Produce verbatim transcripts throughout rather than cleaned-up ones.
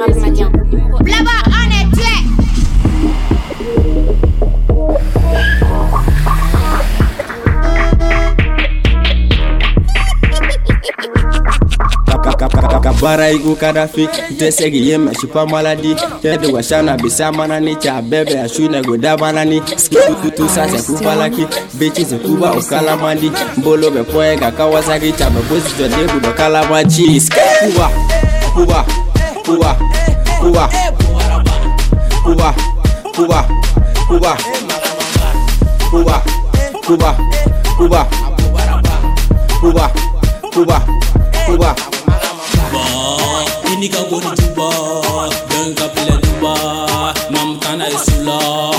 rap malien. Là-bas, on est tué. Kabaraïgou Kadhafi, Tessegi Yem, je suis pas maladie. Tête de Washana, Bissamanani, Tia Bébé, Ashuna, Godabanani. Tout ça, c'est Kupalaki. Bitches, c'est Kuba, au Kalamandi. Bolo, Bepoega, Kawasaki, Taba, Position, Debu, de Kalamachi. Kuba, Kuba, Kuba, Kuba, Kuba, Kuba, Kuba, Kuba, Kuba, Kuba, Kuba, Kuba, Kuba. Inika goni juba, dan kapile duba, mam kana isula.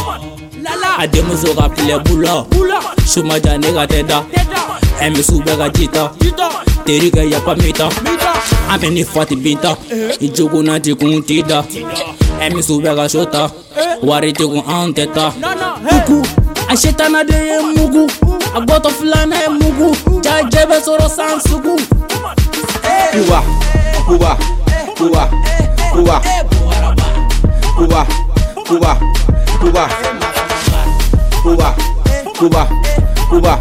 Ademo zo kapile bula, shuma jane ga teda, emi sube ga jita, teri ga yapa mita, ameni fati binta, ijogo na tikun tida, emi sube ga shota, wari tikun anteta. Mugu, asheta na de mugu, agoto fulana e mugu, jajebe soro sansugu. Cuba, Cuba, Cuba, Cuba, Cuba, Cuba, Cuba, Cuba, Cuba, Cuba,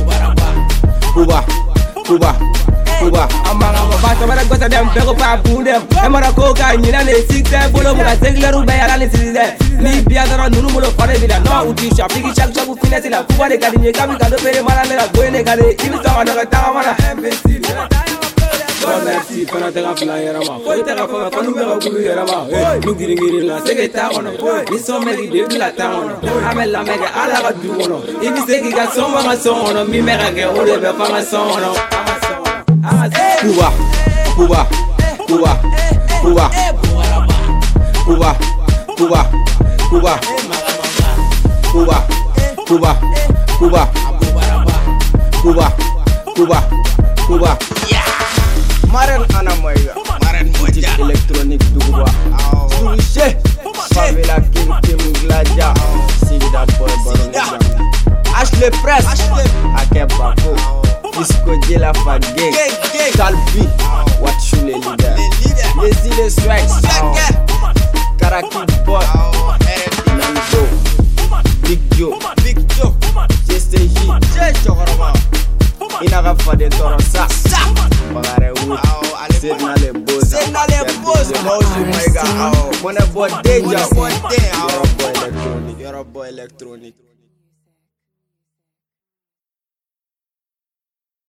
Cuba, Cuba, Cuba. Amanga mabata mara gosa dem bego pa bundem. Emara koka nyina ne sikte bolo muka segleru be ala ne sizide. Ni biya dara nunu mulo fare bila no uti shapiki chak chabu finesse la kuba de kadinye kabi kado pere mara le la goene kade ibi tawa na tawa mara imbecile. Merci, pendant que tu as fait ma foi, tu as fait quand nous verrons que tu as fait. Nous guérir la c'est ta on. Ils sont mêlés de la taon. Amel la mega à la radio on. Ils disent qu'ils ont son ma son on. Mi mère que on devait pas ma son on. Cuba, Cuba, Cuba, Cuba, Cuba, Cuba, Cuba, Cuba, Cuba, Cuba, Cuba, Cuba, Cuba. Maren anamoya, Maren moja électronique duguba. Suche, favela Kim Kim Gladia, Sigida Boy Baron. Ashley Press, Akebako, Disco de la Fagé, Calvi, Watchule leader, Lazy les Swags, Karaki Boy, Nando, Big Joe, Big Joe, J C J, J Chokorama, Inagafa de Torosa. Bagare wood, sit na le boss, sit na le boss. Moji mega, mon boy deja, you're a boy electronic, you're a boy electronic.